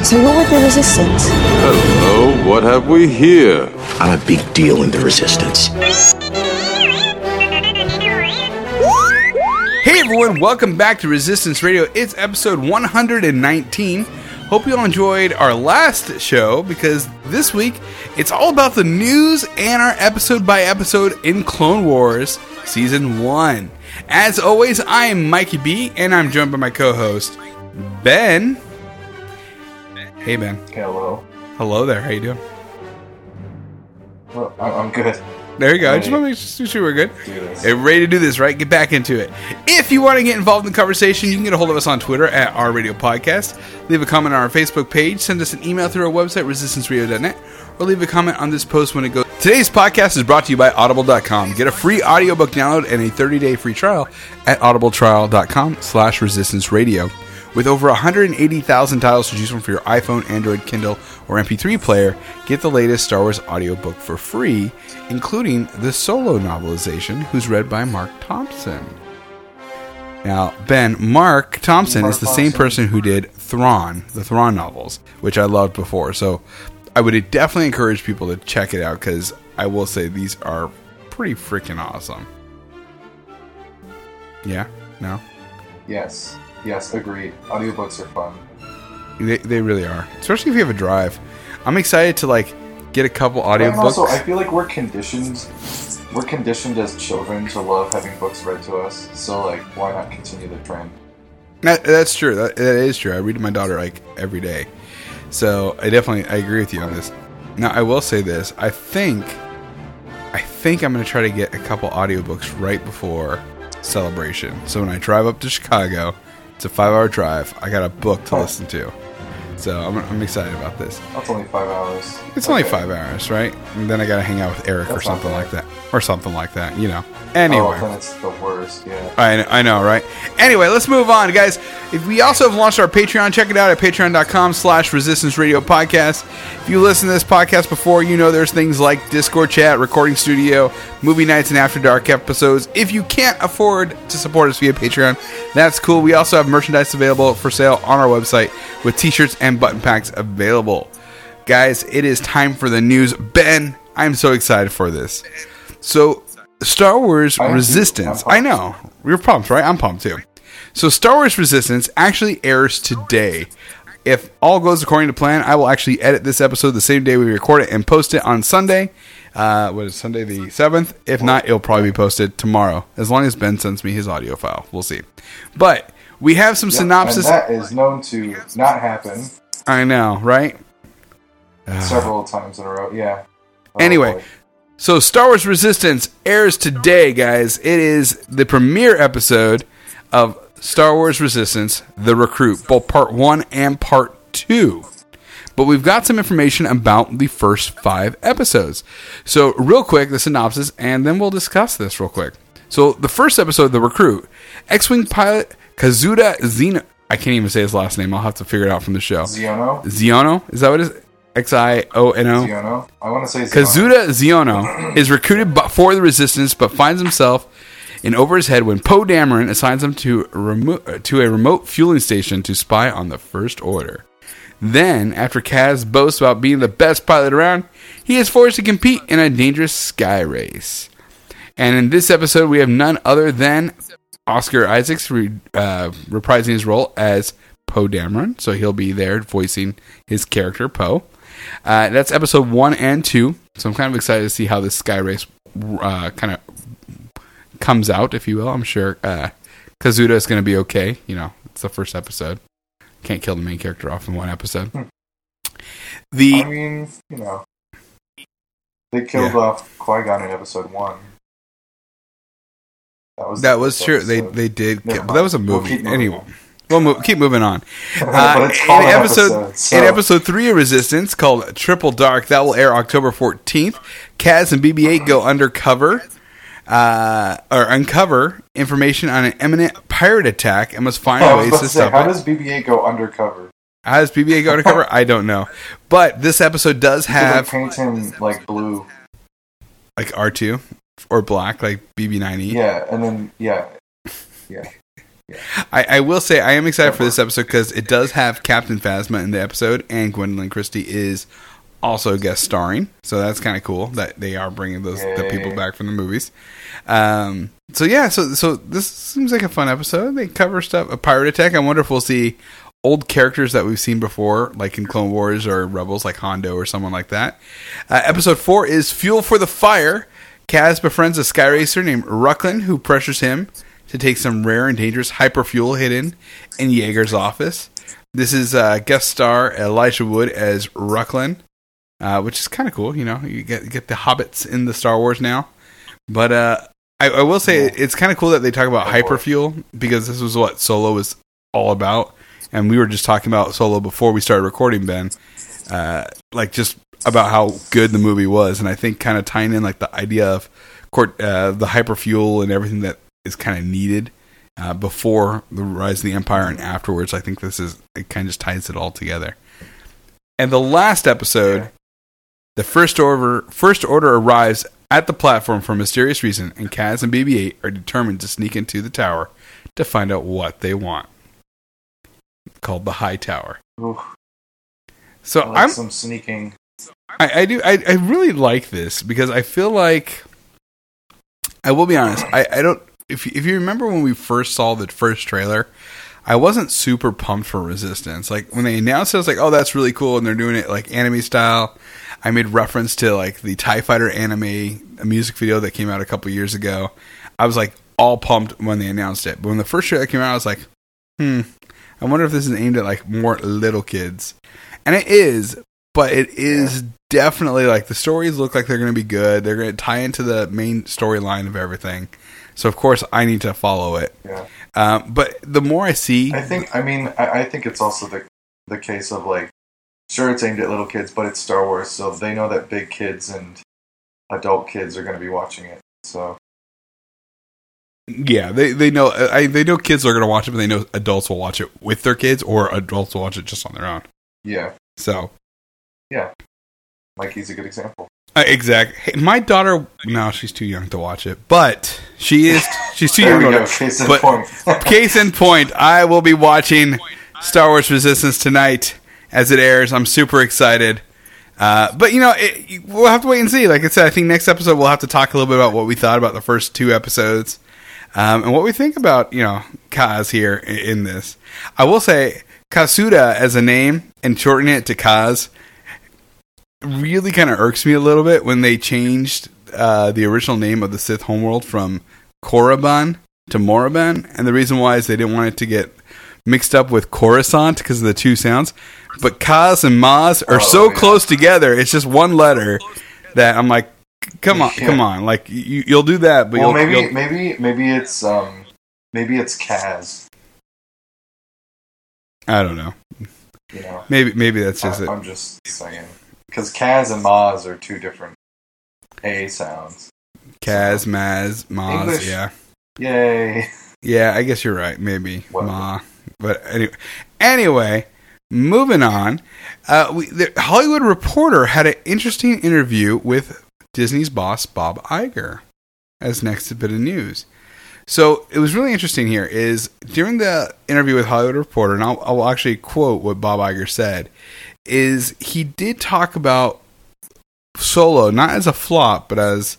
So you're with the Resistance? Hello, what have we here? I'm a big deal in the Resistance. Hey everyone, welcome back to Resistance Radio. It's episode 119. Hope you all enjoyed our last show, because this week it's all about the news and our episode by episode in Clone Wars Season 1. As always, I am Mikey B, and I'm joined by my co-host, Ben. Hey Ben. Hello. Hello there, how you doing? Well, I'm good. There you go. Hey. I just want to make sure we're good. Do this. Hey, ready to do this, right? Get back into it. If you want to get involved in the conversation, you can get a hold of us on Twitter at Our Radio Podcast. Leave a comment on our Facebook page. Send us an email through our website, resistanceradio.net, or leave a comment on this post when it goes. Today's podcast is brought to you by Audible.com. Get a free audiobook download and a 30-day free trial at audibletrial.com/resistanceradio. With over 180,000 titles to choose from for your iPhone, Android, Kindle, or MP3 player, get the latest Star Wars audiobook for free, including the Solo novelization, who's read by Mark Thompson. Now, Ben, Mark Thompson is the same person who did Thrawn, the Thrawn novels, which I loved before. So I would definitely encourage people to check it out, because I will say these are pretty freaking awesome. Yeah? No? Yes, agreed. Audiobooks are fun. They really are, especially if you have a drive. I'm excited to get a couple audiobooks. And also, I feel like we're conditioned as children to love having books read to us. So why not continue the trend? That's true. That is true. I read to my daughter every day, so I agree with you on this. Now I will say this: I think I'm going to try to get a couple audiobooks right before Celebration. So when I drive up to Chicago. It's a 5-hour drive. I got a book to listen to. So I'm excited about this. That's only 5 hours. It's only 5 hours, right? And then I got to hang out with Eric or something like that. Or something like that, you know. Anyway. Oh, then it's the worst, yeah. I know, right? Anyway, let's move on, guys. If we also have launched our Patreon. Check it out at patreon.com/Resistance Radio Podcast. If you listen to this podcast before, you know there's things like Discord chat, recording studio, movie nights, and After Dark episodes. If you can't afford to support us via Patreon, that's cool. We also have merchandise available for sale on our website with t-shirts and button packs available. Guys, it is time for the news. Ben, I'm so excited for this. So, Star Wars Resistance. I know. You're pumped, right? I'm pumped too. So, Star Wars Resistance actually airs today. If all goes according to plan, I will actually edit this episode the same day we record it and post it on Sunday. What is Sunday the 7th? If not, it'll probably be posted tomorrow. As long as Ben sends me his audio file. We'll see. But we have some synopsis. And that is known to not happen. I know, right? Several times in a row, yeah. Anyway, so Star Wars Resistance airs today, guys. It is the premiere episode of Star Wars Resistance, The Recruit, both Part 1 and Part 2. But we've got some information about the first 5 episodes. So, real quick, the synopsis, and then we'll discuss this real quick. So, the first episode, The Recruit, X-Wing pilot Kazuda Xiono. I can't even say his last name. I'll have to figure it out from the show. Xiono? Is that what it is? Xiono? Xiono? I want to say Xiono. Kazuda Xiono is recruited for the Resistance, but finds himself in over his head when Poe Dameron assigns him to a remote fueling station to spy on the First Order. Then, after Kaz boasts about being the best pilot around, he is forced to compete in a dangerous sky race. And in this episode, we have none other than Oscar Isaacs reprising his role as Poe Dameron. So he'll be there voicing his character, Poe. That's episode 1 and 2. So I'm kind of excited to see how this sky race kind of comes out, if you will. I'm sure Kazuda is going to be okay. You know, it's the first episode. Can't kill the main character off in one episode. I mean, you know, they killed off Qui-Gon in episode 1. That was true. They did, but that was a movie. Anyway, keep moving on. In episode 3 of Resistance, called Triple Dark, that will air October 14th. Kaz and BB-8 go undercover. Uncover information on an imminent pirate attack and must find ways to stop it. How does BB-8 go undercover? How does BB-8 go undercover? I don't know. But this episode does have... They paint him blue. Like R2? Or black, like BB-9E? Yeah, and then, yeah. I will say I am excited for this episode because it does have Captain Phasma in the episode, and Gwendolyn Christie is also guest starring. So that's kind of cool that they are bringing the people back from the movies. So this seems like a fun episode. They cover stuff, a pirate attack. I wonder if we'll see old characters that we've seen before, like in Clone Wars or Rebels, like Hondo or someone like that. Episode 4 is Fuel for the Fire. Kaz befriends a sky racer named Rucklin, who pressures him to take some rare and dangerous hyperfuel hidden in Yeager's office. This is guest star Elijah Wood as Rucklin, which is kind of cool. You know, you get the hobbits in the Star Wars now. But I will say it's kind of cool that they talk about hyperfuel, because this was what Solo was all about. And we were just talking about Solo before we started recording, Ben. Like just about how good the movie was. And I think kind of tying in like the idea of the hyperfuel and everything that is kind of needed before the rise of the Empire and afterwards. I think it kind of just ties it all together. And the last episode, the First Order arrives at the platform for a mysterious reason, and Kaz and BB-8 are determined to sneak into the tower to find out what they want. Called the High Tower. Ooh. So I'm some sneaking. I really like this because I feel like, I will be honest, I don't. If you remember when we first saw the first trailer, I wasn't super pumped for Resistance. Like when they announced it, I was like, "Oh, that's really cool," and they're doing it like anime style. I made reference to like the TIE Fighter anime, a music video that came out a couple years ago. I was like all pumped when they announced it, but when the first trailer came out, I was like, I wonder if this is aimed at like more little kids, and it is. But it is definitely like the stories look like they're going to be good. They're going to tie into the main storyline of everything. So of course I need to follow it. Yeah. But the more I see, I think it's also the case of like, sure, it's aimed at little kids, but it's Star Wars, so they know that big kids and adult kids are going to be watching it. So yeah, they know they know kids are going to watch it, but they know adults will watch it with their kids, or adults will watch it just on their own. Yeah. So. Yeah, Mikey's a good example. Exactly. Hey, my daughter, no, she's too young to watch it, but she's too young to watch it. Case in point. Case in point, I will be watching Star Wars Resistance tonight as it airs. I'm super excited. But, you know, we'll have to wait and see. Like I said, I think next episode we'll have to talk a little bit about what we thought about the first 2 episodes and what we think about, you know, Kaz here in this. I will say, Kasuda as a name and shortening it to Kaz really kind of irks me a little bit when they changed the original name of the Sith homeworld from Korriban to Moraban, and the reason why is they didn't want it to get mixed up with Coruscant because of the 2 sounds. But Kaz and Maz are so close together; it's just one letter that I'm like, come on, like you'll do that, but maybe it's Kaz. I don't know. You know, maybe that's just it. I'm just saying. Because Kaz and Maz are 2 different A sounds. Kaz, Maz, Maz, English. Yeah. Yay. Yeah, I guess you're right. Maybe. Whatever. Ma. But anyway, moving on. The Hollywood Reporter had an interesting interview with Disney's boss, Bob Iger, as next bit of news. So it was really interesting here is during the interview with Hollywood Reporter, and I'll actually quote what Bob Iger said, is he did talk about Solo not as a flop, but as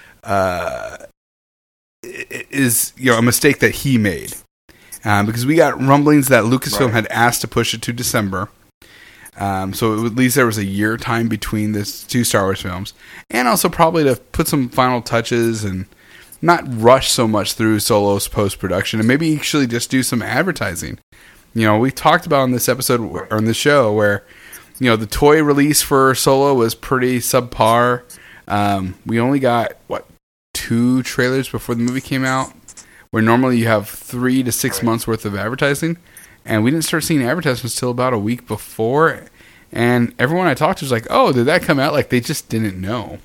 is, you know, a mistake that he made, because we got rumblings that Lucasfilm had asked to push it to December, so at least there was a year time between the 2 Star Wars films, and also probably to put some final touches and not rush so much through Solo's post production, and maybe actually just do some advertising. You know, we talked about in this episode or in this show where, you know, the toy release for Solo was pretty subpar. We only got, 2 trailers before the movie came out, where normally you have 3 to 6 months worth of advertising. And we didn't start seeing advertisements until about a week before. And everyone I talked to was like, oh, did that come out? Like, they just didn't know.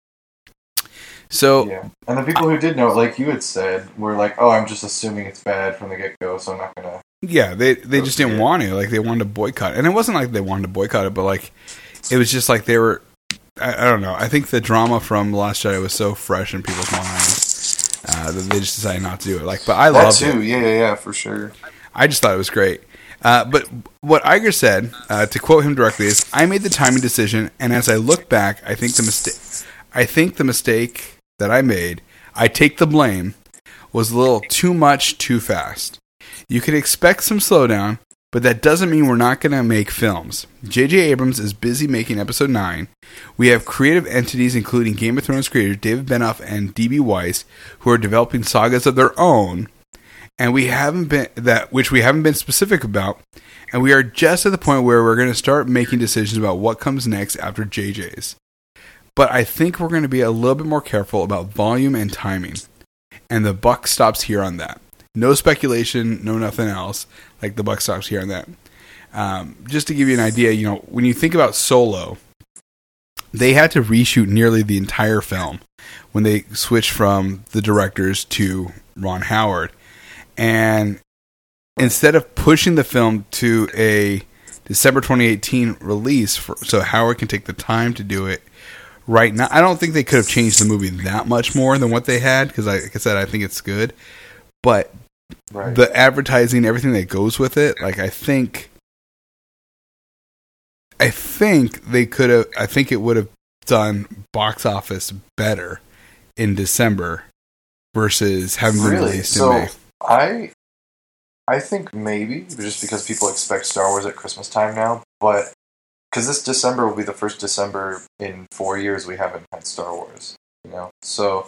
So, yeah. And the people who did know, like you had said, were like, oh, I'm just assuming it's bad from the get-go, so I'm not going to... Yeah, they just didn't want to. Like, they wanted to boycott it. And it wasn't like they wanted to boycott it, but, like, it was just like they were... I don't know. I think the drama from The Last Jedi was so fresh in people's minds They just decided not to do it. But I That loved too. it. Yeah, for sure. I just thought it was great. But what Iger said, to quote him directly, is, "I made the timing decision, and as I look back, I think the mistake that I made, I take the blame, was a little too much too fast. You could expect some slowdown, but that doesn't mean we're not going to make films. J.J. Abrams is busy making Episode 9. We have creative entities, including Game of Thrones creator David Benioff and D.B. Weiss, who are developing sagas of their own, and we haven't been specific about, and we are just at the point where we're going to start making decisions about what comes next after JJ's. But I think we're going to be a little bit more careful about volume and timing, and the buck stops here on that. No speculation, no nothing else. The buck stops here on that. Just to give you an idea, when you think about Solo, they had to reshoot nearly the entire film when they switched from the directors to Ron Howard. And instead of pushing the film to a December 2018 release so Howard can take the time to do it right now, I don't think they could have changed the movie that much more than what they had, because like I said, I think it's good. But the advertising, everything that goes with it, I think they could have. I think it would have done box office better in December versus having been released in May. I think maybe just because people expect Star Wars at Christmas time now, but because this December will be the first December in 4 years we haven't had Star Wars, So,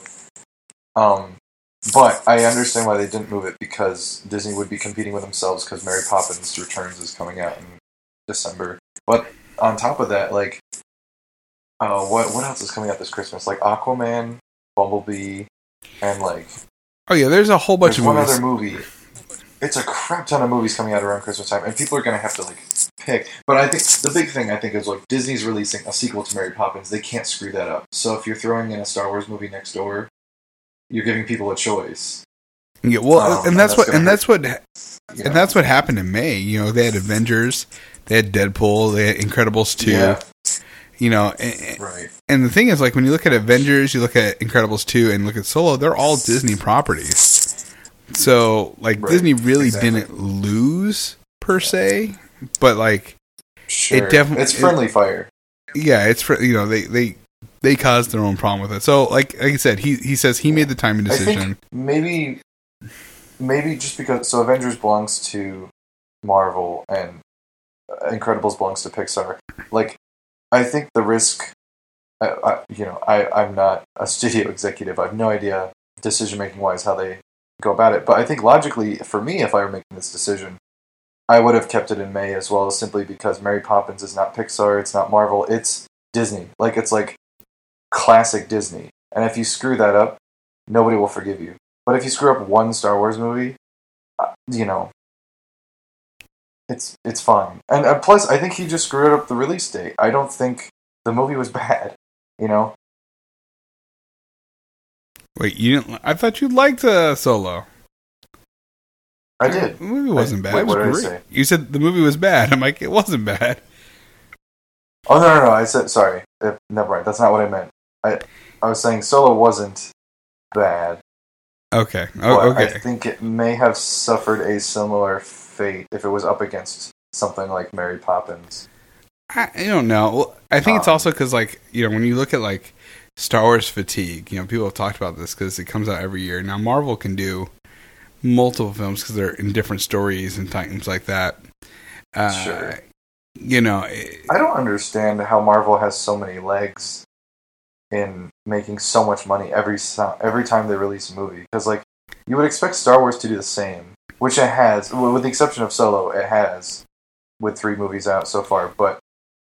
but I understand why they didn't move it, because Disney would be competing with themselves, because Mary Poppins Returns is coming out in December. But on top of that, what else is coming out this Christmas? Aquaman, Bumblebee, and oh yeah, there's a whole bunch of one movies. other movie. It's a crap ton of movies coming out around Christmas time, and people are going to have to pick. But I think the big thing is Disney's releasing a sequel to Mary Poppins. They can't screw that up. So if you're throwing in a Star Wars movie next door, you're giving people a choice. Yeah, well, and that's what happened in May. They had Avengers, they had Deadpool, they had Incredibles 2. Yeah. Right. And the thing is, when you look at Avengers, you look at Incredibles 2, and look at Solo, they're all Disney properties. So, Disney really didn't lose, per se, but, sure. it definitely... It's friendly fire. Yeah, it's they caused their own problem with it. So, like I said, he says he made the timing decision. I think maybe just because... So, Avengers belongs to Marvel, and Incredibles belongs to Pixar. I think the risk... I'm not a studio executive. I have no idea, decision-making wise, how they go about it. But I think logically, for me, if I were making this decision, I would have kept it in May as well, simply because Mary Poppins is not Pixar, it's not Marvel, it's Disney. It's classic Disney. And if you screw that up, nobody will forgive you. But if you screw up one Star Wars movie, it's fine. And plus, I think he just screwed up the release date. I don't think the movie was bad, Wait, you didn't? I thought you liked Solo. I did. The movie wasn't bad. Wait, it was what did I great. say? You said the movie was bad. I'm like, it wasn't bad. Oh, no. I said, sorry. Never mind. That's not what I meant. I was saying Solo wasn't bad. Okay. Okay. I think it may have suffered a similar fate if it was up against something like Mary Poppins. I don't know. Well, I think it's also because, when you look at, Star Wars fatigue, people have talked about this because it comes out every year. Now, Marvel can do multiple films because they're in different stories and things like that. Sure. I don't understand how Marvel has so many legs in making so much money every time they release a movie. Because, you would expect Star Wars to do the same, which it has, with the exception of Solo, it has, with 3 movies out so far. But,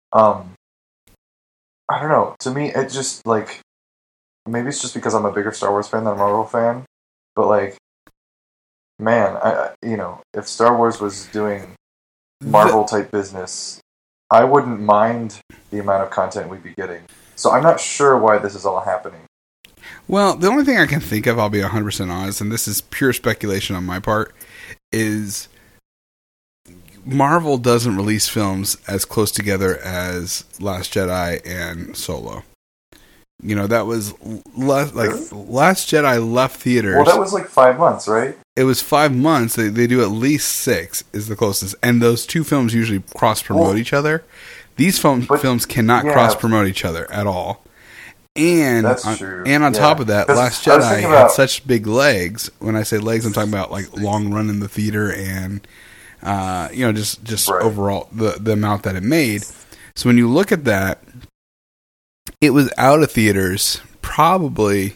I don't know. To me, it just, maybe it's just because I'm a bigger Star Wars fan than a Marvel fan, but, man, if Star Wars was doing Marvel-type business, I wouldn't mind the amount of content we'd be getting. So I'm not sure why this is all happening. Well, the only thing I can think of, I'll be 100% honest, and this is pure speculation on my part, is Marvel doesn't release films as close together as Last Jedi and Solo. That was Last Jedi left theaters. Well, that was like 5 months, right? It was 5 months. They do at least 6 is the closest, and those two films usually cross promote each other. These films cannot cross promote each other at all. And that's true. And on top of that, Last Jedi had such big legs. When I say legs, I'm talking about like long run in the theater and just overall the amount that it made. So when you look at that, it was out of theaters probably,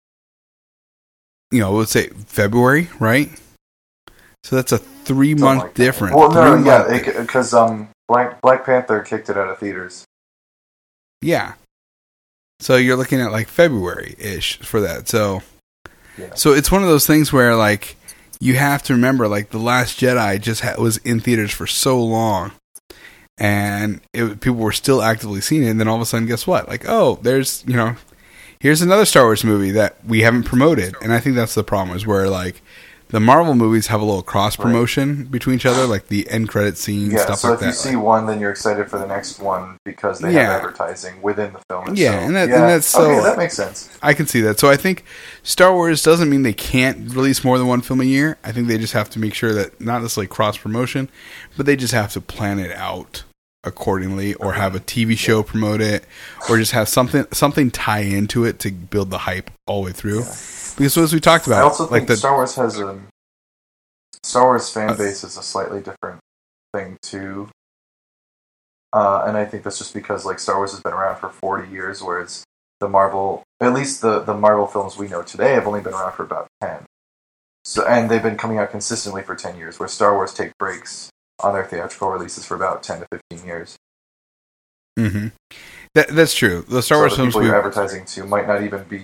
let's say February, right? So that's a 3-month difference. Well, no, because Black Panther kicked it out of theaters. Yeah. So you're looking at like February-ish for that. So it's one of those things where like you have to remember like The Last Jedi just was in theaters for so long, and people were still actively seeing it. And then all of a sudden, guess what? Like, oh, there's here's another Star Wars movie that we haven't promoted. And I think that's the problem, is where like the Marvel movies have a little cross promotion between each other, like the end credit scene, stuff like that. So if you see one, then you're excited for the next one because they have advertising within the film. And that's so. Okay, that makes sense. I can see that. So I think Star Wars doesn't mean they can't release more than one film a year. I think they just have to make sure that not necessarily cross promotion, but they just have to plan it out accordingly, or have a TV show promote it, or just have something tie into it to build the hype all the way through. Yeah. Because as we talked about, I also think Star Wars has Star Wars fan base is a slightly different thing too, and I think that's just because like Star Wars has been around for 40 years, whereas the Marvel, at least the Marvel films we know today, have only been around for about 10. So, and they've been coming out consistently for 10 years, where Star Wars take breaks on their theatrical releases for about 10 to 15 years. Mm-hmm. That's true. The Star Wars films you're advertising to might not even be,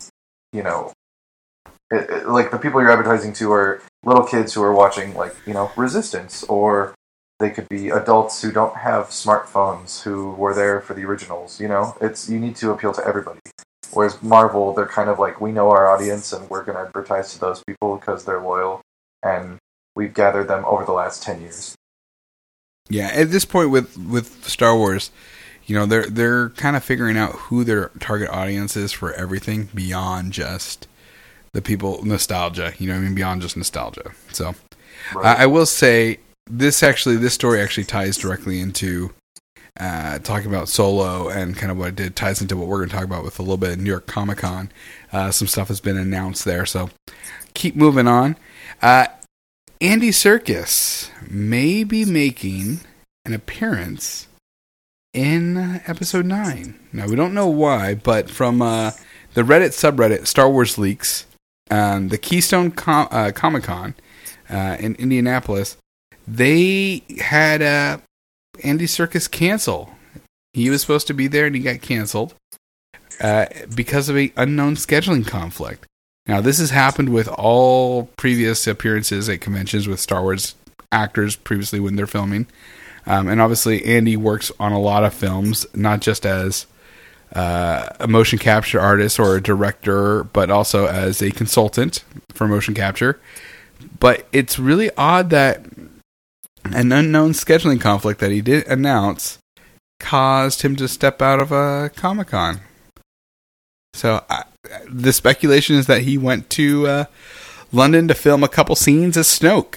like the people you're advertising to are little kids who are watching, like, Resistance, or they could be adults who don't have smartphones who were there for the originals. You need to appeal to everybody. Whereas Marvel, they're kind of like, we know our audience and we're going to advertise to those people because they're loyal, and we've gathered them over the last 10 years. Yeah, at this point with Star Wars, they're kind of figuring out who their target audience is for everything beyond just the people, nostalgia, beyond just nostalgia. So I will say this story actually ties directly into talking about Solo, and kind of what it did ties into what we're going to talk about with a little bit of New York Comic Con. Some stuff has been announced there, so keep moving on. Andy Serkis may be making an appearance in Episode 9. Now, we don't know why, but from the Reddit subreddit, Star Wars Leaks, the Keystone Comic-Con in Indianapolis, they had Andy Serkis cancel. He was supposed to be there, and he got canceled because of an unknown scheduling conflict. Now, this has happened with all previous appearances at conventions with Star Wars actors previously when they're filming. And obviously, Andy works on a lot of films, not just as a motion capture artist or a director, but also as a consultant for motion capture. But it's really odd that an unknown scheduling conflict that he did announce caused him to step out of a Comic-Con. So the speculation is that he went to London to film a couple scenes as Snoke.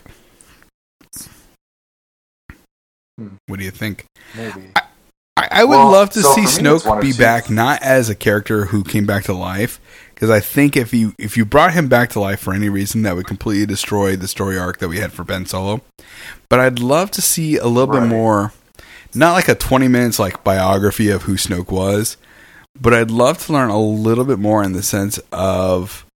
What do you think? Maybe. I would love to see Snoke be back, not as a character who came back to life, because I think if you brought him back to life for any reason, that would completely destroy the story arc that we had for Ben Solo. But I'd love to see a little bit more, not like a 20 minutes like biography of who Snoke was, but I'd love to learn a little bit more in the sense of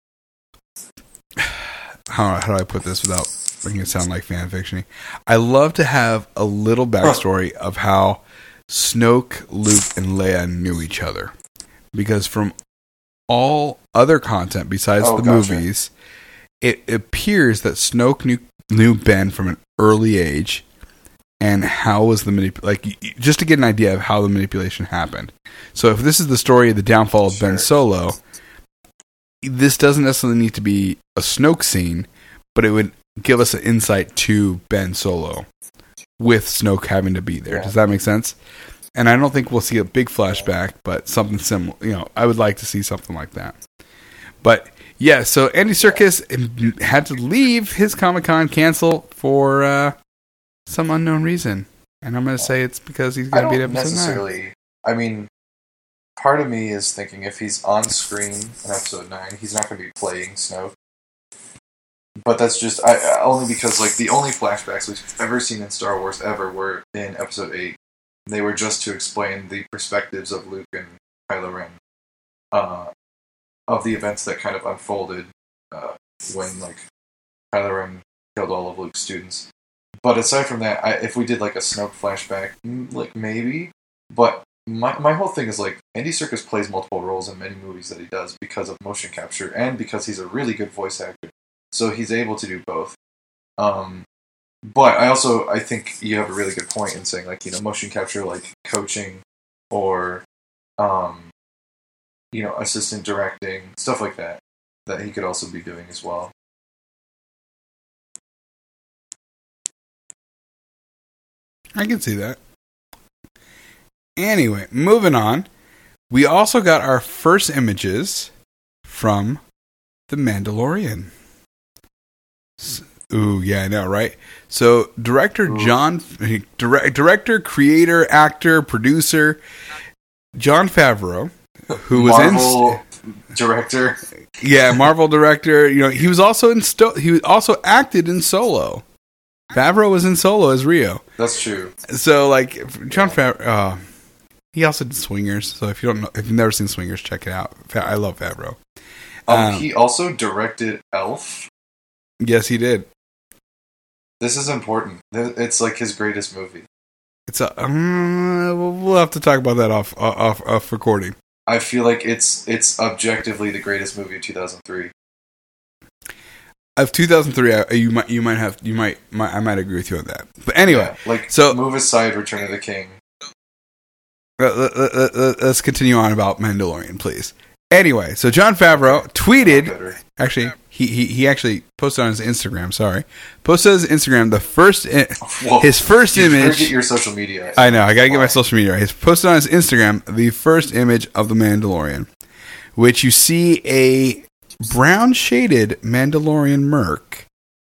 how do I put this without making it sound like fan fiction-y? I love to have a little backstory of how Snoke, Luke, and Leia knew each other, because from all other content besides the movies, it appears that Snoke knew Ben from an early age, and how was the just to get an idea of how the manipulation happened. So if this is the story of the downfall of Ben Solo, this doesn't necessarily need to be a Snoke scene, but it would give us an insight to Ben Solo with Snoke having to be there. Yeah. Does that make sense? And I don't think we'll see a big flashback, but something similar. You know, I would like to see something like that. But yeah, so Andy Serkis had to leave his Comic-Con, cancel for some unknown reason. And I'm going to say it's because he's going to be at episode 9. Necessarily. I mean, part of me is thinking if he's on screen in episode 9, he's not going to be playing Snoke. But that's just only because like the only flashbacks we've ever seen in Star Wars ever were in episode 8. They were just to explain the perspectives of Luke and Kylo Ren of the events that kind of unfolded when like Kylo Ren killed all of Luke's students. But aside from that, if we did like a Snoke flashback, like maybe. But my whole thing is like Andy Serkis plays multiple roles in many movies that he does because of motion capture and because he's a really good voice actor. So he's able to do both. But I think you have a really good point in saying like, you know, motion capture like coaching or you know, assistant directing, stuff like that he could also be doing as well. I can see that. Anyway, moving on. We also got our first images from The Mandalorian. Ooh, yeah, I know, right? So, director, actor, producer, Jon Favreau, who was Marvel director. Yeah, Marvel director. You know, he was also he also acted in Solo. Favreau was in Solo as Rio. That's true. So, like, Jon Favreau, he also did Swingers. So, if you've never seen Swingers, check it out. I love Favreau. He also directed Elf. Yes, he did. This is important. It's like his greatest movie. It's we'll have to talk about that off recording. I feel like it's objectively the greatest movie of 2003. Of 2003, I might agree with you on that. But anyway, yeah, so move aside Return of the King. Let's continue on about Mandalorian, please. Anyway, so Jon Favreau tweeted. Actually, he actually posted on his Instagram. Sorry, posted on his Instagram his first image. You get your social media. I know. I gotta get my social media right. He's posted on his Instagram the first image of the Mandalorian, which you see a brown shaded Mandalorian merc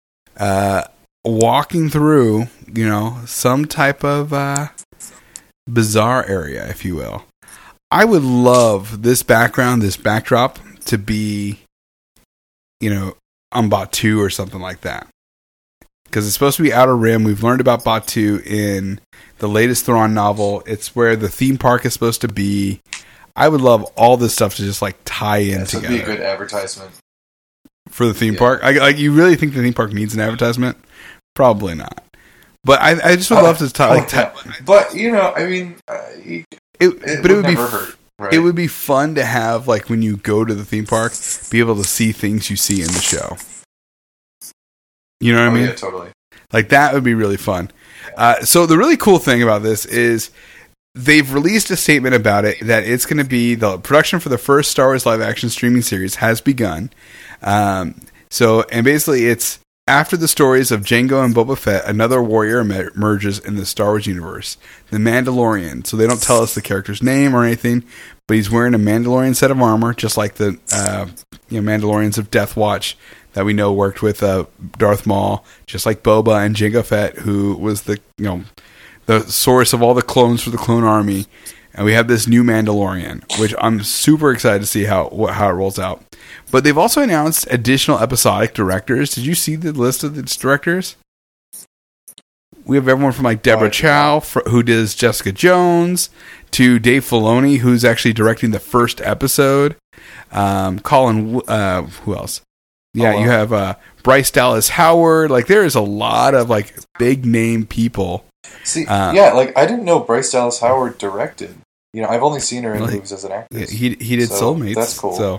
walking through, you know, some type of bizarre area, if you will. I would love this backdrop to be, you know, on Batuu or something like that. Because it's supposed to be Outer Rim. We've learned about Batuu in the latest Thrawn novel. It's where the theme park is supposed to be. I would love all this stuff to just like tie in together. Would be a good advertisement for the theme park. You really think the theme park needs an advertisement? Probably not. But I just would love to But you know, I mean, it would be hurt. Right? It would be fun to have, like, when you go to the theme park, be able to see things you see in the show. You know what I mean? Yeah, totally. Like, that would be really fun. So the really cool thing about this is they've released a statement about it that it's going to be the production for the first Star Wars live-action streaming series has begun. And basically it's after the stories of Jango and Boba Fett, another warrior emerges in the Star Wars universe, the Mandalorian. So they don't tell us the character's name or anything, but he's wearing a Mandalorian set of armor, just like the Mandalorians of Death Watch that we know worked with Darth Maul, just like Boba and Jango Fett, who was the source of all the clones for the clone army. And we have this new Mandalorian, which I'm super excited to see how it rolls out. But they've also announced additional episodic directors. Did you see the list of the directors? We have everyone from like Deborah Chow, who does Jessica Jones, to Dave Filoni, who's actually directing the first episode. Colin, who else? Yeah, you have Bryce Dallas Howard. Like, there is a lot of like big name people. See, like I didn't know Bryce Dallas Howard directed. You know, I've only seen her in movies as an actress. He did Soulmates. That's cool. So,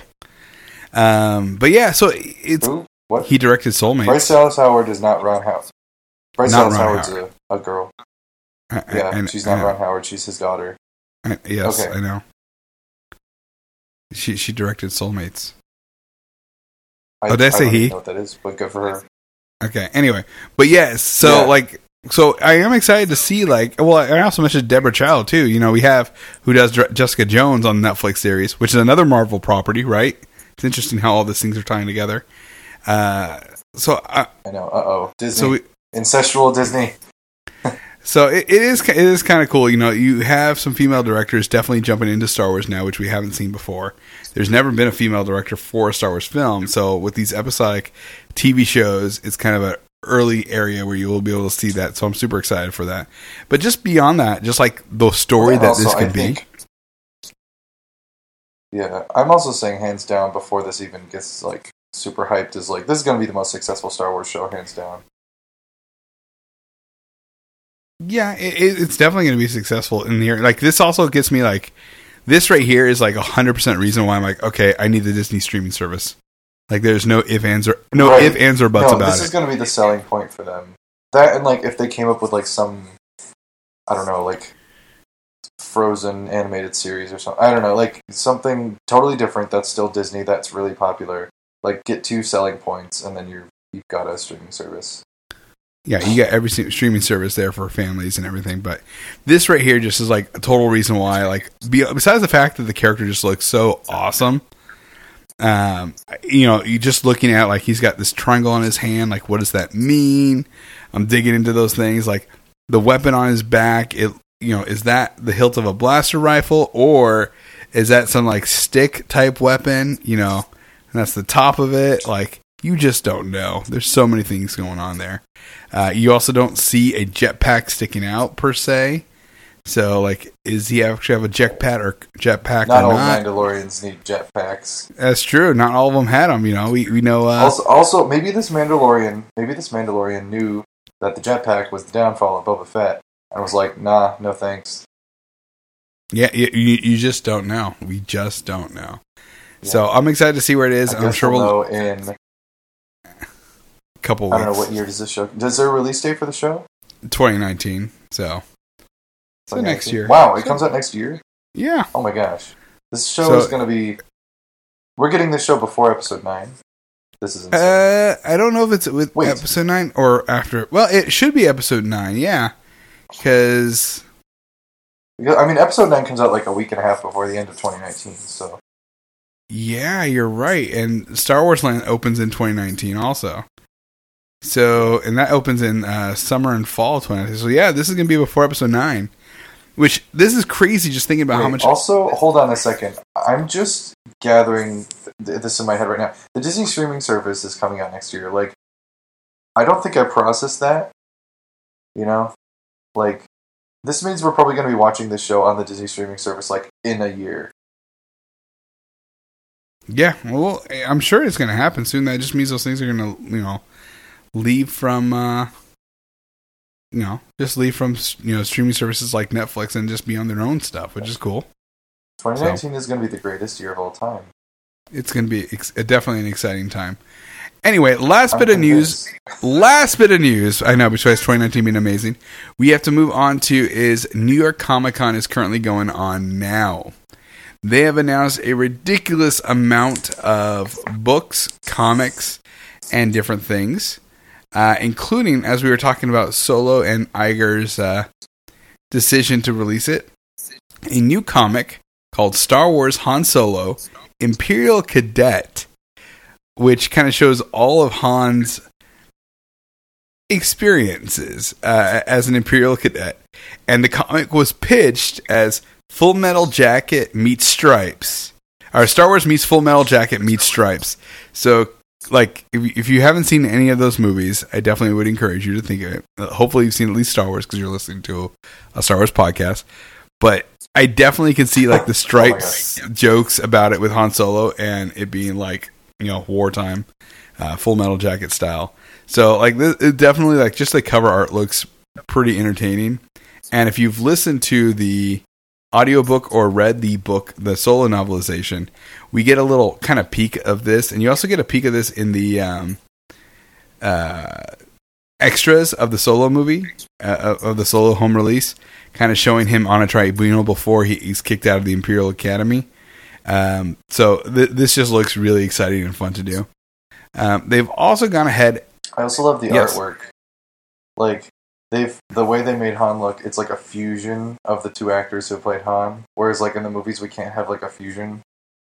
but yeah, so it's what he directed Soulmates. Bryce Dallas Howard is not Ron Howard. Bryce Dallas Howard's a girl. She's not Ron Howard. She's his daughter. Yes, okay. I know. She directed Soulmates. Did I say he? I don't know what that is, but good for her. Okay. Anyway, but yeah, so like So I am excited to see, like, well, I also mentioned Deborah Chow too. You know, we have who does Jessica Jones on the Netflix series, which is another Marvel property, right? It's interesting how all these things are tying together. I know. Disney. Incestual Disney. So it is kind of cool. You know, you have some female directors definitely jumping into Star Wars now, which we haven't seen before. There's never been a female director for a Star Wars film. So with these episodic TV shows, it's kind of an early area where you will be able to see that. So I'm super excited for that. But just beyond that, just like the story that this could be. Yeah, I'm also saying hands down before this even gets like super hyped is like this is going to be the most successful Star Wars show, hands down. Yeah, it's definitely going to be successful in here. Like, this also gets me, like, this right here is, like, 100% reason why I'm like, okay, I need the Disney streaming service. Like, there's no ifs, ands, or buts about it. This is going to be the selling point for them. That, and, like, if they came up with, like, some, I don't know, like, Frozen animated series or something. I don't know, like, something totally different that's still Disney, that's really popular. Like, get 2 selling points, and then you've got a streaming service. Yeah, you got every streaming service there for families and everything, but this right here just is like a total reason why. Like, besides the fact that the character just looks so awesome, you know, you just looking at like he's got this triangle on his hand. Like, what does that mean? I'm digging into those things. Like the weapon on his back, is that the hilt of a blaster rifle or is that some like stick type weapon? You know, and that's the top of it. Like, you just don't know. There's so many things going on there. You also don't see a jetpack sticking out per se. So, like, is he actually have a jetpack or not? Not all Mandalorians need jetpacks. That's true. Not all of them had them. You know, we know. Also, maybe this Mandalorian knew that the jetpack was the downfall of Boba Fett and was like, nah, no thanks. Yeah, you just don't know. We just don't know. Yeah. So I'm excited to see where it is. I'm sure we'll know in couple weeks. I don't know what year does this show. Does there a release date for the show? 2019. So next year. Wow, it comes out next year? Yeah. Oh my gosh. This show is going to be... We're getting this show before episode 9. This is insane. I don't know if it's with episode 9 or after. Well, it should be episode 9, yeah. Because I mean, episode 9 comes out like a week and a half before the end of 2019, so... Yeah, you're right. And Star Wars Land opens in 2019 also. So, and that opens in summer and fall 2019. So, yeah, this is going to be before episode 9. Which, this is crazy just thinking about how much... Also, hold on a second. I'm just gathering this in my head right now. The Disney streaming service is coming out next year. Like, I don't think I processed that. You know? Like, this means we're probably going to be watching this show on the Disney streaming service, like, in a year. Yeah, well, I'm sure it's going to happen soon. That just means those things are going to, leave from, streaming services like Netflix and just be on their own stuff, which is cool. 2019 is going to be the greatest year of all time. It's going to be definitely an exciting time. Anyway, last bit of news. I know, besides 2019 being amazing, we have to move on to is New York Comic Con is currently going on now. They have announced a ridiculous amount of books, comics, and different things, including, as we were talking about, Solo and Iger's decision to release it, a new comic called Star Wars Han Solo, Imperial Cadet, which kind of shows all of Han's experiences as an Imperial Cadet. And the comic was pitched as Full Metal Jacket meets Stripes. Or Star Wars meets Full Metal Jacket meets Stripes. So, like, if you haven't seen any of those movies, I definitely would encourage you to think of it. Hopefully you've seen at least Star Wars because you're listening to a Star Wars podcast. But I definitely can see, like, the Stripes jokes about it with Han Solo and it being, like, wartime, Full Metal Jacket style. So, like, it definitely, like, just the cover art looks pretty entertaining. And if you've listened to the audiobook or read the book, the Solo novelization, we get a little kind of peek of this, and you also get a peek of this in the extras of the Solo movie, of the Solo home release, kind of showing him on a tribunal before he's kicked out of the Imperial Academy. So this just looks really exciting and fun to do. They've also gone ahead. I also love the artwork. Like, the way they made Han look, it's like a fusion of the two actors who played Han. Whereas like in the movies, we can't have like a fusion.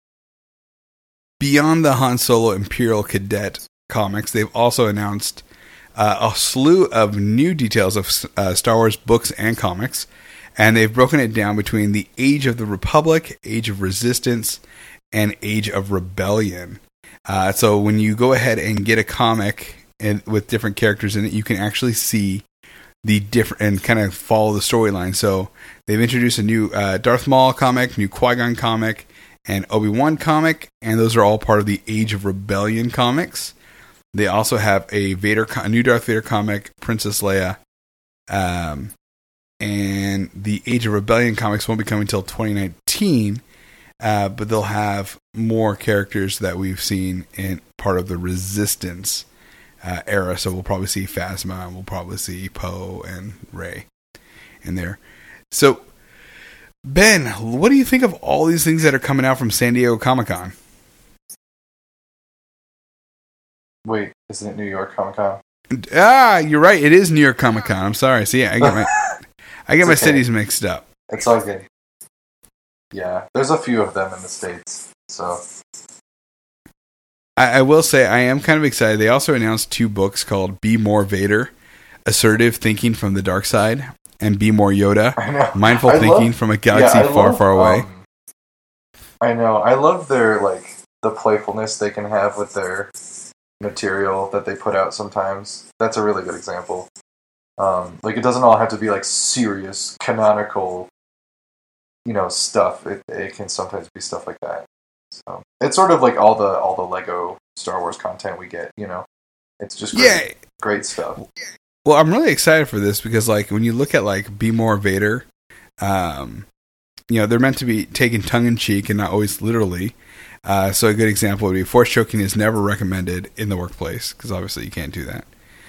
Beyond the Han Solo Imperial Cadet comics, they've also announced a slew of new details of Star Wars books and comics, and they've broken it down between the Age of the Republic, Age of Resistance, and Age of Rebellion. So when you go ahead and get a comic with different characters in it, you can actually see the different and kind of follow the storyline. So they've introduced a new Darth Maul comic, new Qui-Gon comic, and Obi-Wan comic, and those are all part of the Age of Rebellion comics. They also have a new Darth Vader comic, Princess Leia, and the Age of Rebellion comics won't be coming until 2019, but they'll have more characters that we've seen in part of the Resistance era. So we'll probably see Phasma, and we'll probably see Poe and Rey in there. So, Ben, what do you think of all these things that are coming out from San Diego Comic-Con? Wait, isn't it New York Comic-Con? You're right. It is New York Comic-Con. I'm sorry. See, I get my cities mixed up. It's all good. Yeah, there's a few of them in the States, so... I will say I am kind of excited. They also announced 2 books called Be More Vader, Assertive Thinking from the Dark Side, and Be More Yoda, Mindful Thinking from a Galaxy Far, Far Away. I know. I love their, like, the playfulness they can have with their material that they put out sometimes. That's a really good example. Like, it doesn't all have to be, like, serious, canonical, stuff. It can sometimes be stuff like that. So it's sort of like all the Lego Star Wars content we get, It's just great stuff. Well, I'm really excited for this because, like, when you look at like Be More Vader, they're meant to be taken tongue in cheek and not always literally. So a good example would be force choking is never recommended in the workplace because obviously you can't do that.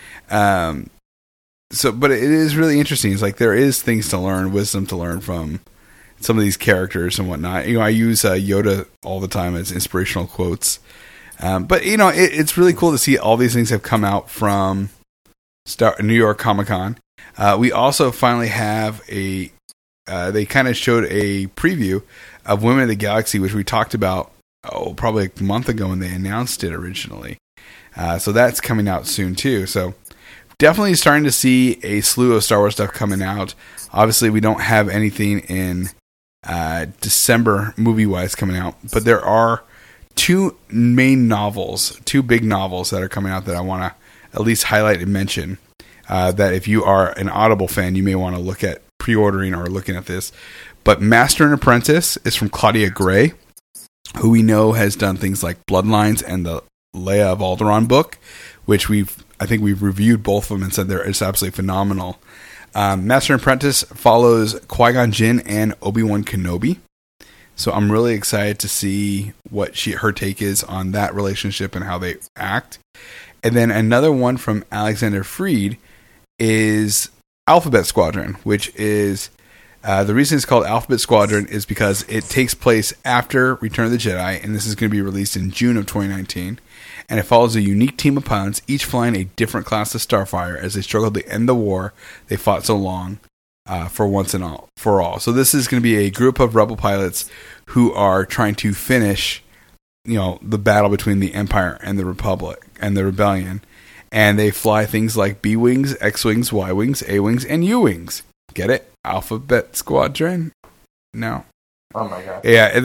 But it is really interesting. It's like there is things to learn, wisdom to learn from some of these characters and whatnot. I use Yoda all the time as inspirational quotes. But it's really cool to see all these things have come out from New York Comic-Con. We also finally have they kind of showed a preview of Women of the Galaxy, which we talked about probably a month ago when they announced it originally. So that's coming out soon too. So definitely starting to see a slew of Star Wars stuff coming out. Obviously, we don't have anything in December movie-wise coming out, but there are 2 big novels that are coming out that I want to at least highlight and mention. That if you are an Audible fan, you may want to look at pre-ordering or looking at this. But Master and Apprentice is from Claudia Gray, who we know has done things like Bloodlines and the Leia of Alderaan book, which I think we've reviewed both of them and said it's absolutely phenomenal. Master and Apprentice follows Qui-Gon Jinn and Obi-Wan Kenobi. So I'm really excited to see what her take is on that relationship and how they act. And then another one from Alexander Freed is Alphabet Squadron, which is the reason it's called Alphabet Squadron is because it takes place after Return of the Jedi, and this is going to be released in June of 2019. And it follows a unique team of pilots, each flying a different class of Starfire as they struggle to end the war they fought so long for once and for all. So this is going to be a group of rebel pilots who are trying to finish, the battle between the Empire and the Republic and the Rebellion. And they fly things like B-Wings, X-Wings, Y-Wings, A-Wings, and U-Wings. Get it? Alphabet Squadron? No. Oh my god. Yeah,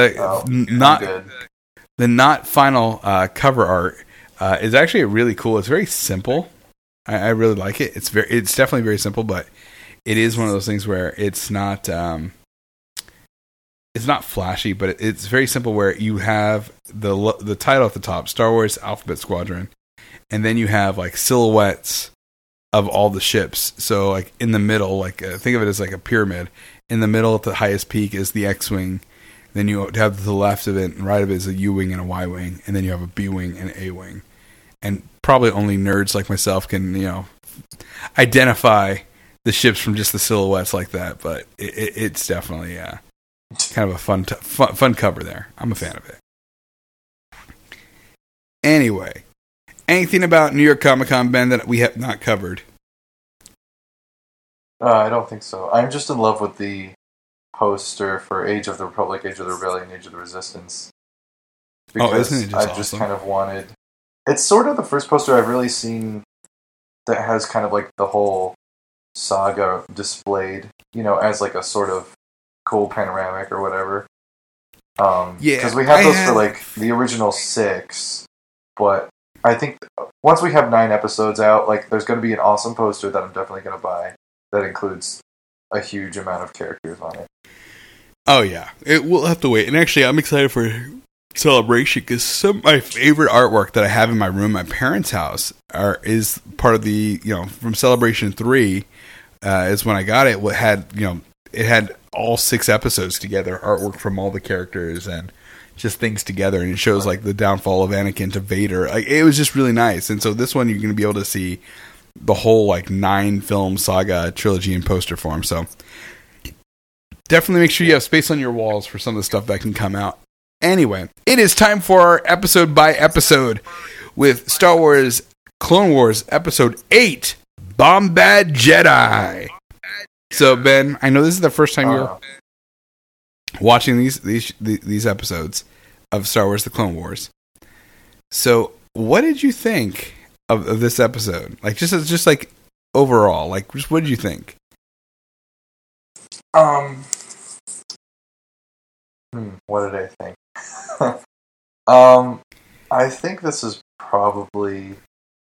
the not final cover art is actually really cool. It's very simple. I really like it. It's definitely very simple, but it is one of those things where it's not flashy, but it's very simple. Where you have the title at the top, Star Wars Alphabet Squadron, and then you have like silhouettes of all the ships. So like in the middle, think of it as like a pyramid. In the middle, at the highest peak, is the X-Wing. Then you have to the left of it and right of it is a U-Wing and a Y-Wing. And then you have a B-Wing and an A-Wing. And probably only nerds like myself can, identify the ships from just the silhouettes like that. But it's definitely kind of a fun cover there. I'm a fan of it. Anyway, anything about New York Comic Con, Ben, that we have not covered? I don't think so. I'm just in love with the poster for Age of the Republic, Age of the Rebellion, Age of the Resistance. Because isn't it just I just awesome? kind of wanted... It's sort of the first poster I've really seen that has kind of like the whole saga displayed, as like a sort of cool panoramic or whatever. Yeah, because we have those for like the original 6, but I think once we have 9 episodes out, like there's going to be an awesome poster that I'm definitely going to buy that includes a huge amount of characters on it. Oh yeah, we'll have to wait. And actually, I'm excited for Celebration because some of my favorite artwork that I have in my room, at my parents' house, is part of the from Celebration 3. Is when I got it. What had it had all 6 episodes together, artwork from all the characters and just things together, and it shows like the downfall of Anakin to Vader. Like it was just really nice. And so this one you're going to be able to see the whole like 9 film saga trilogy in poster form. So definitely make sure you have space on your walls for some of the stuff that can come out. Anyway, it is time for our episode by episode with Star Wars Clone Wars Episode 8, Bombad Jedi. So Ben, I know this is the first time you're watching these episodes of Star Wars: The Clone Wars. So, what did you think of this episode? Like, just like overall, like, just what did you think? What did I think? I think this is probably...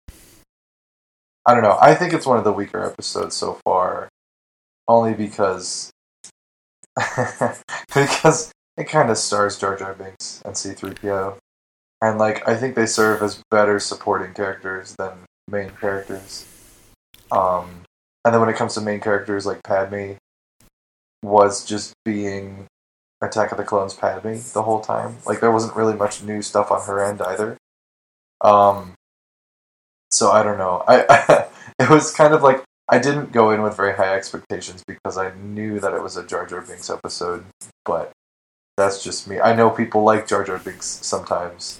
I don't know. I think it's one of the weaker episodes so far. Only because... because it kind of stars Jar Jar Binks and C-3PO. And, like, I think they serve as better supporting characters than main characters. And then when it comes to main characters, like Padme was just being Attack of the Clones Padme the whole time. Like, there wasn't really much new stuff on her end either. So I don't know. It was kind of like, I didn't go in with very high expectations because I knew that it was a Jar Jar Binks episode, but that's just me. I know people like Jar Jar Binks sometimes.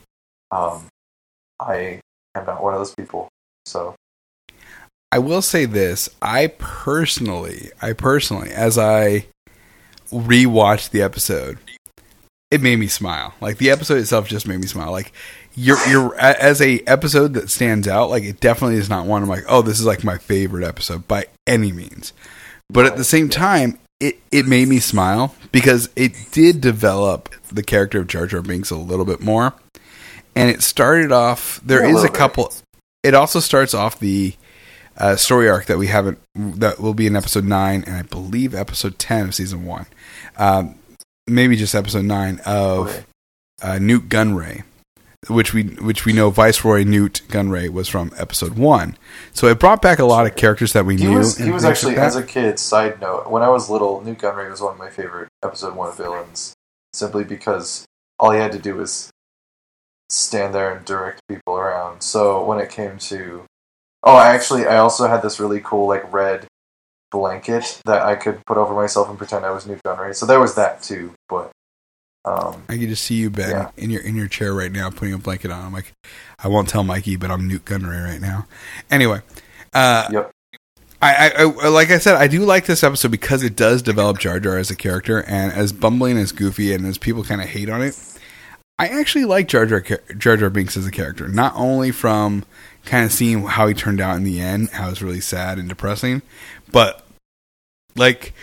I am not one of those people, so. I will say this. I personally, as I rewatched the episode, it made me smile. Like, the episode itself just made me smile. Like, you're as a episode that stands out, like, it definitely is not one I'm like, oh, this is like my favorite episode by any means. But at the same time, it made me smile because it did develop the character of Jar Jar Binks a little bit more. And it started off, there is a couple, it also starts off the story arc that we haven't, that will be in episode 9 and I believe episode 10 of season 1. Maybe just episode 9 of Newt Gunray, which we know Viceroy Newt Gunray was from episode 1. So it brought back a lot of characters that we knew. He was actually, as a kid, side note, when I was little, Newt Gunray was one of my favorite episode 1 villains, simply because all he had to do was stand there and direct people around. So when it came to... I also had this really cool, like, red blanket that I could put over myself and pretend I was Newt Gunray. So there was that, too, but... I can just see you, Ben, in your chair right now, putting a blanket on. I'm like, I won't tell Mikey, but I'm Newt Gunray right now. Anyway, yep. I like I said, I do like this episode because it does develop Jar Jar as a character, and as bumbling as goofy and as people kind of hate on it, I actually like Jar Jar Binks as a character. Not only from kind of seeing how he turned out in the end, how it's really sad and depressing, but like.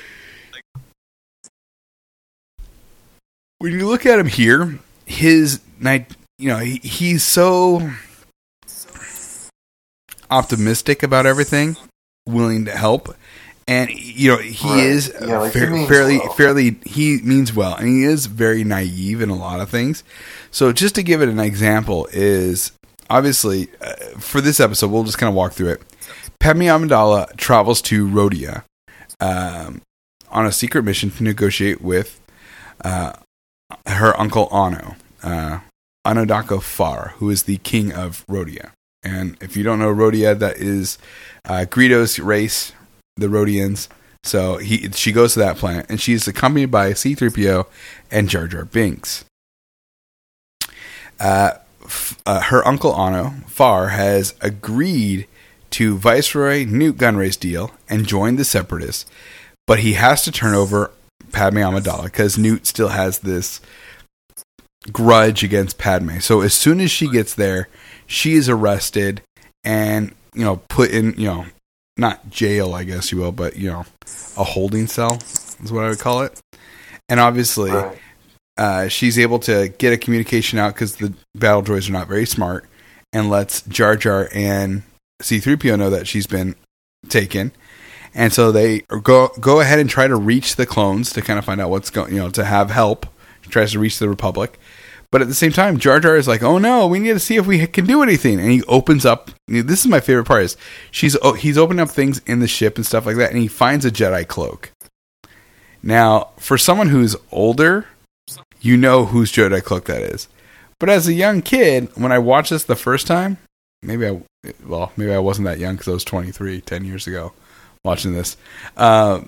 When you look at him here, he's so optimistic about everything, willing to help, and he is fairly. He means well, and he is very naive in a lot of things. So, just to give it an example, is obviously for this episode, we'll just kind of walk through it. Padme Amidala travels to Rhodia on a secret mission to negotiate with. Her uncle Anno, Anodako Far, who is the king of Rhodia. And if you don't know Rhodia, that is Greedo's race, the Rhodians. So she goes to that planet, and she's accompanied by C-3PO and Jar Jar Binks. Her uncle Anno Far has agreed to Viceroy Newt Gunray's deal and join the Separatists, but he has to turn over Padme Amidala because Newt still has this grudge against Padme. So as soon as she gets there, she is arrested and, put in, not jail, I guess you will, but, a holding cell is what I would call it. And obviously, she's able to get a communication out because the battle droids are not very smart, and lets Jar Jar and C-3PO know that she's been taken. And so they go ahead and try to reach the clones to kind of find out what's going, to have help. She tries to reach the Republic. But at the same time, Jar Jar is like, oh no, we need to see if we can do anything. And he opens up, this is my favorite part, is he's opening up things in the ship and stuff like that, and he finds a Jedi cloak. Now, for someone who's older, you know whose Jedi cloak that is. But as a young kid, when I watched this the first time, maybe I wasn't that young because I was 23, 10 years ago, watching this. Yeah,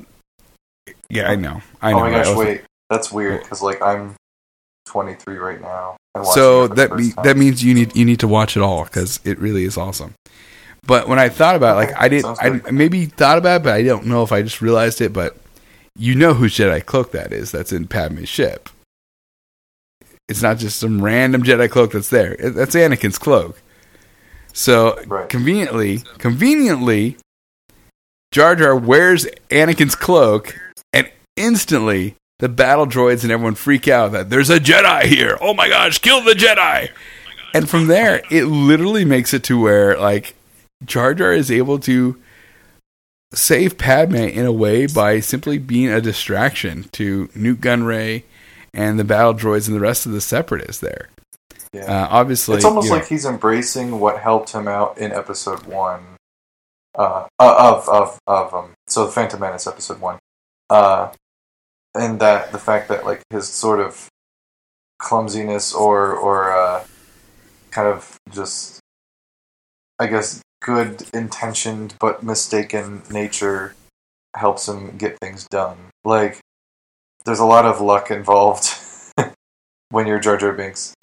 I know. Oh my gosh, wait. That's weird because, I'm 23 right now. So that means you need to watch it all because it really is awesome. But when I thought about it, I maybe thought about it, but I don't know if I just realized it. But you know whose Jedi cloak that is? That's in Padme's ship. It's not just some random Jedi cloak that's there. That's Anakin's cloak. So conveniently, Jar Jar wears Anakin's cloak, and instantly the battle droids and everyone freak out that there's a Jedi here. Oh my gosh, kill the Jedi! And from there, it literally makes it to where Jar Jar is able to save Padme in a way by simply being a distraction to Newt Gunray and the battle droids and the rest of the Separatists there. Yeah. Obviously, it's almost like he's embracing what helped him out in Episode 1 so the Phantom Menace Episode 1, and that the fact that his sort of clumsiness or kind of just, I guess, good intentioned but mistaken nature helps him get things done. There's a lot of luck involved when you're Jar Jar Binks.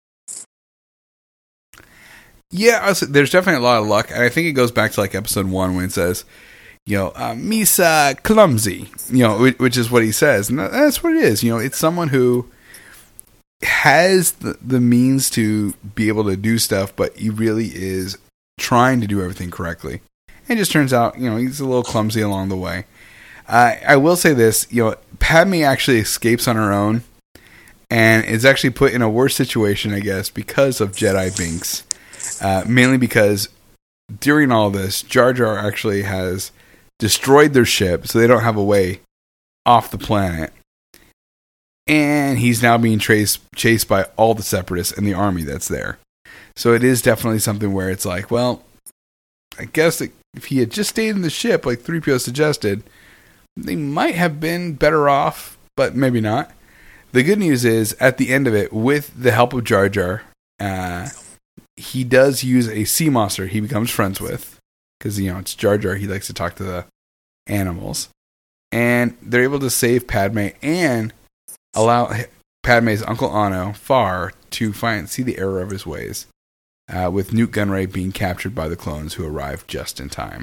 Yeah, there's definitely a lot of luck, and I think it goes back to Episode 1 when it says, Misa clumsy, which is what he says, and that's what it is. It's someone who has the means to be able to do stuff, but he really is trying to do everything correctly, and it just turns out, he's a little clumsy along the way. I will say this, Padme actually escapes on her own, and is actually put in a worse situation, I guess, because of Jedi Binks. Mainly because during all this, Jar Jar actually has destroyed their ship, so they don't have a way off the planet. And he's now being chased by all the Separatists and the army that's there. So it is definitely something where it's well, I guess if he had just stayed in the ship, like 3PO suggested, they might have been better off, but maybe not. The good news is, at the end of it, with the help of Jar Jar, he does use a sea monster he becomes friends with, because it's Jar Jar, he likes to talk to the animals, and they're able to save Padme and allow Padme's Uncle Anno Far to see the error of his ways, with Newt Gunray being captured by the clones who arrived just in time.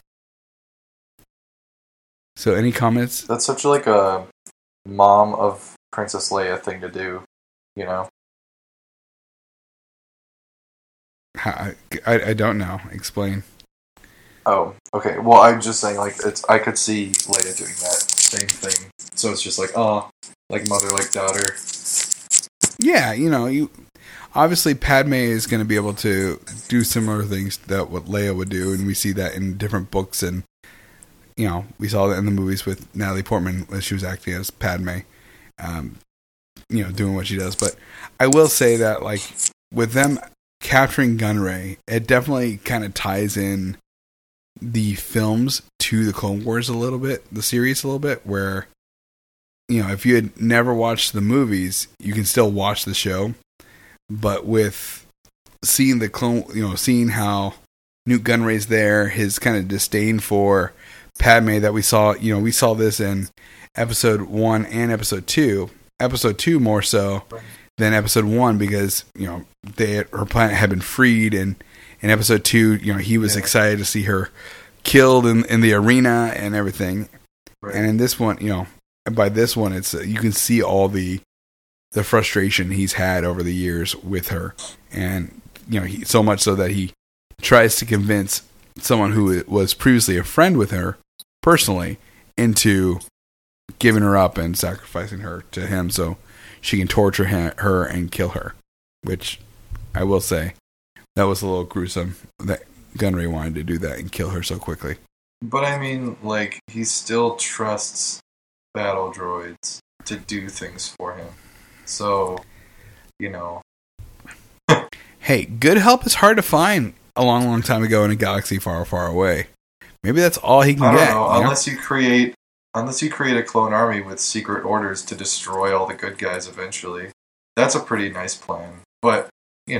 So any comments? That's such a mom of Princess Leia thing to do, I don't know. Explain. Oh, okay. Well, I'm just saying, I could see Leia doing that same thing. So it's just mother, daughter. Yeah, you obviously Padme is going to be able to do similar things that what Leia would do, and we see that in different books, and we saw that in the movies with Natalie Portman as she was acting as Padme, doing what she does. But I will say that with them capturing Gunray, it definitely kind of ties in the films to the Clone Wars a little bit, the series a little bit, where, if you had never watched the movies, you can still watch the show, but with seeing the clone, seeing how Newt Gunray's there, his kind of disdain for Padme that we saw this in Episode 1 and Episode 2. Episode 2 more so than Episode 1 because, her planet had been freed and in episode 2, he was excited to see her killed in the arena and everything. Right. And in this one, by this one, it's you can see all the frustration he's had over the years with her, and so much so that he tries to convince someone who was previously a friend with her personally into giving her up and sacrificing her to him so she can torture her and kill her, which I will say that was a little gruesome that Gunray wanted to do that and kill her so quickly. But I mean, like, he still trusts battle droids to do things for him. So, Hey, good help is hard to find a long, long time ago in a galaxy far, far away. Maybe that's all he can I don't get. know, unless you create a clone army with secret orders to destroy all the good guys eventually. That's a pretty nice plan. But,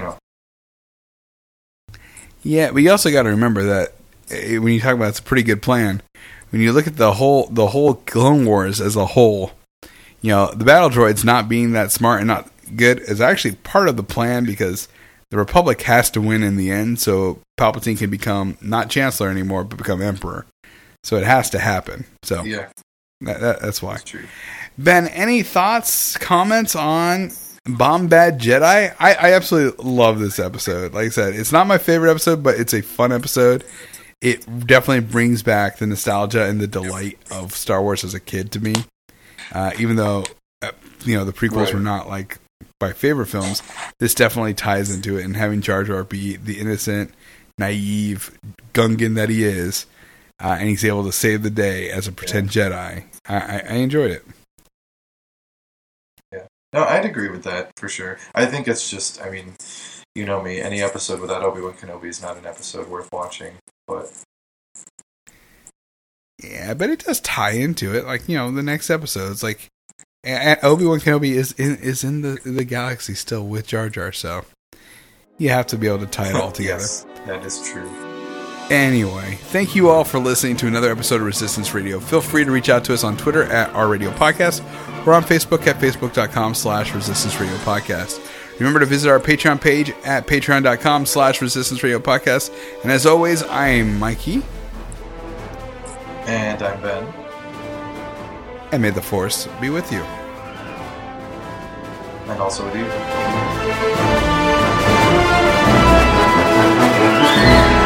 Yeah, but you also got to remember that when you talk about it's a pretty good plan, when you look at the whole Clone Wars as a whole, the battle droids not being that smart and not good is actually part of the plan because the Republic has to win in the end, so Palpatine can become not Chancellor anymore, but become Emperor. So it has to happen. So yeah, that's why. that's true. Ben, any thoughts, comments on Bombad Jedi? I absolutely love this episode. Like I said, it's not my favorite episode, but it's a fun episode. It definitely brings back the nostalgia and the delight of Star Wars as a kid to me. Even though, the prequels were not like my favorite films, this definitely ties into it. And having Jar Jar be the innocent, naive Gungan that he is, and he's able to save the day as a pretend Jedi, I enjoyed it. Yeah. No, I'd agree with that for sure. I think it's just, I mean, you know me, any episode without Obi-Wan Kenobi is not an episode worth watching, but... Yeah, but it does tie into it. Like, the next episode, it's like Obi-Wan Kenobi is in the galaxy still with Jar Jar, so you have to be able to tie it all together. Yes, that is true. Anyway, thank you all for listening to another episode of Resistance Radio. Feel free to reach out to us on Twitter at @OurRadioPodcast or on Facebook at facebook.com/Resistance Radio Podcast. Remember to visit our Patreon page at patreon.com/Resistance Radio Podcast. And as always, I'm Mikey. And I'm Ben. And may the Force be with you. And also with you.